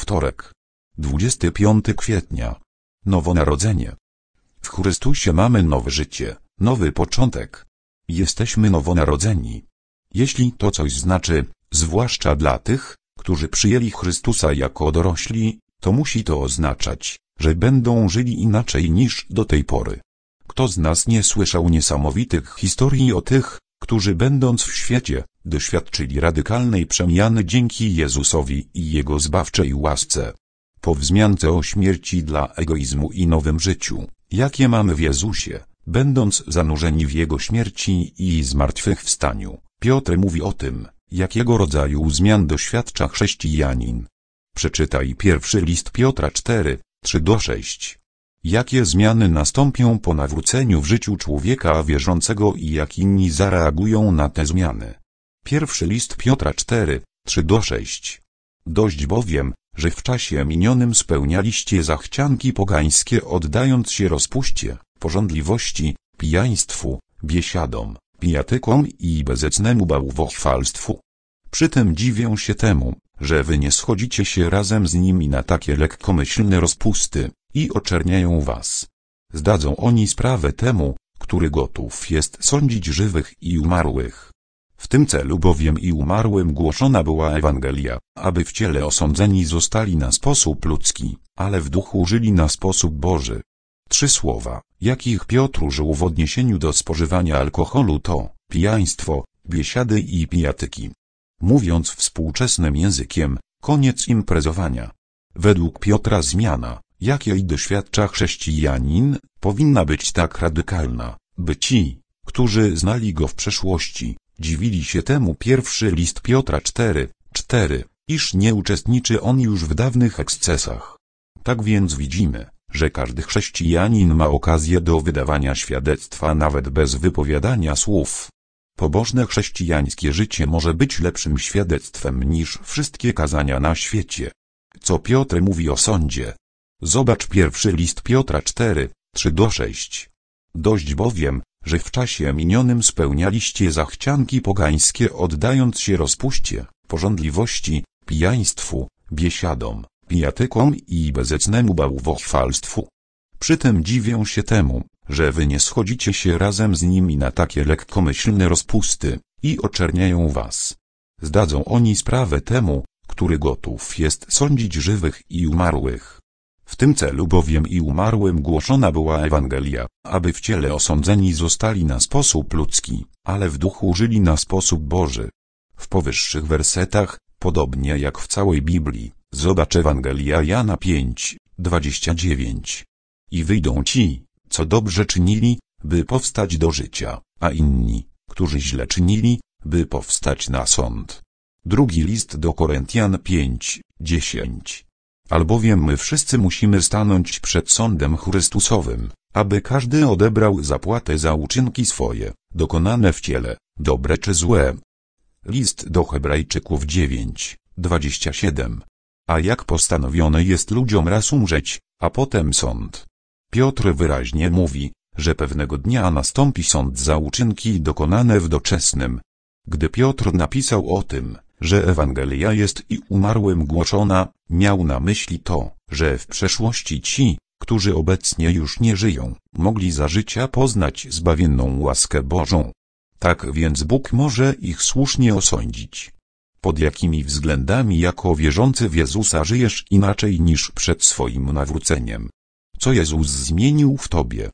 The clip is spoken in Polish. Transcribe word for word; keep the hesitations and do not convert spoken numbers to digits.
Wtorek. dwudziestego piątego kwietnia. Nowonarodzenie. W Chrystusie mamy nowe życie, nowy początek. Jesteśmy nowonarodzeni. Jeśli to coś znaczy, zwłaszcza dla tych, którzy przyjęli Chrystusa jako dorośli, to musi to oznaczać, że będą żyli inaczej niż do tej pory. Kto z nas nie słyszał niesamowitych historii o tych, którzy będąc w świecie, doświadczyli radykalnej przemiany dzięki Jezusowi i Jego zbawczej łasce. Po wzmiance o śmierci dla egoizmu i nowym życiu, jakie mamy w Jezusie, będąc zanurzeni w Jego śmierci i zmartwychwstaniu, Piotr mówi o tym, jakiego rodzaju zmian doświadcza chrześcijanin. Przeczytaj pierwszy list Piotra cztery, trzy do sześć. Jakie zmiany nastąpią po nawróceniu w życiu człowieka wierzącego i jak inni zareagują na te zmiany? Pierwszy list Piotra cztery, trzy do sześć. Dość bowiem, że w czasie minionym spełnialiście zachcianki pogańskie, oddając się rozpuście, pożądliwości, pijaństwu, biesiadom, pijatykom i bezecnemu bałwochwalstwu. Przy tym dziwię się temu, że wy nie schodzicie się razem z nimi na takie lekkomyślne rozpusty i oczerniają was. Zdadzą oni sprawę temu, który gotów jest sądzić żywych i umarłych. W tym celu bowiem i umarłym głoszona była Ewangelia, aby w ciele osądzeni zostali na sposób ludzki, ale w duchu żyli na sposób Boży. Trzy słowa, jakich Piotr użył w odniesieniu do spożywania alkoholu, to pijaństwo, biesiady i pijatyki. Mówiąc współczesnym językiem, koniec imprezowania. Według Piotra zmiana, jakiej doświadcza chrześcijanin, powinna być tak radykalna, by ci, którzy znali go w przeszłości, dziwili się temu. Pierwszy list Piotra cztery, cztery, iż nie uczestniczy on już w dawnych ekscesach. Tak więc widzimy, że każdy chrześcijanin ma okazję do wydawania świadectwa nawet bez wypowiadania słów. Pobożne chrześcijańskie życie może być lepszym świadectwem niż wszystkie kazania na świecie. Co Piotr mówi o sądzie? Zobacz pierwszy list Piotra cztery, trzy do sześć. Dość bowiem, że w czasie minionym spełnialiście zachcianki pogańskie, oddając się rozpuście, pożądliwości, pijaństwu, biesiadom, pijatykom i bezecnemu bałwochwalstwu. Przy tym dziwię się temu, że wy nie schodzicie się razem z nimi na takie lekkomyślne rozpusty i oczerniają was. Zdadzą oni sprawę temu, który gotów jest sądzić żywych i umarłych. W tym celu bowiem i umarłym głoszona była Ewangelia, aby w ciele osądzeni zostali na sposób ludzki, ale w duchu żyli na sposób Boży. W powyższych wersetach, podobnie jak w całej Biblii, zobacz Ewangelia Jana pięć, dwadzieścia dziewięć. I wyjdą ci, co dobrze czynili, by powstać do życia, a inni, którzy źle czynili, by powstać na sąd. Drugi list do Koryntian pięć, dziesięć. Albowiem my wszyscy musimy stanąć przed sądem Chrystusowym, aby każdy odebrał zapłatę za uczynki swoje, dokonane w ciele, dobre czy złe. List do Hebrajczyków dziewięć, dwadzieścia siedem. A jak postanowione jest ludziom raz umrzeć, a potem sąd. Piotr wyraźnie mówi, że pewnego dnia nastąpi sąd za uczynki dokonane w doczesnym. Gdy Piotr napisał o tym, że Ewangelia jest i umarłym głoszona, miał na myśli to, że w przeszłości ci, którzy obecnie już nie żyją, mogli za życia poznać zbawienną łaskę Bożą. Tak więc Bóg może ich słusznie osądzić. Pod jakimi względami jako wierzący w Jezusa żyjesz inaczej niż przed swoim nawróceniem? Co Jezus zmienił w tobie?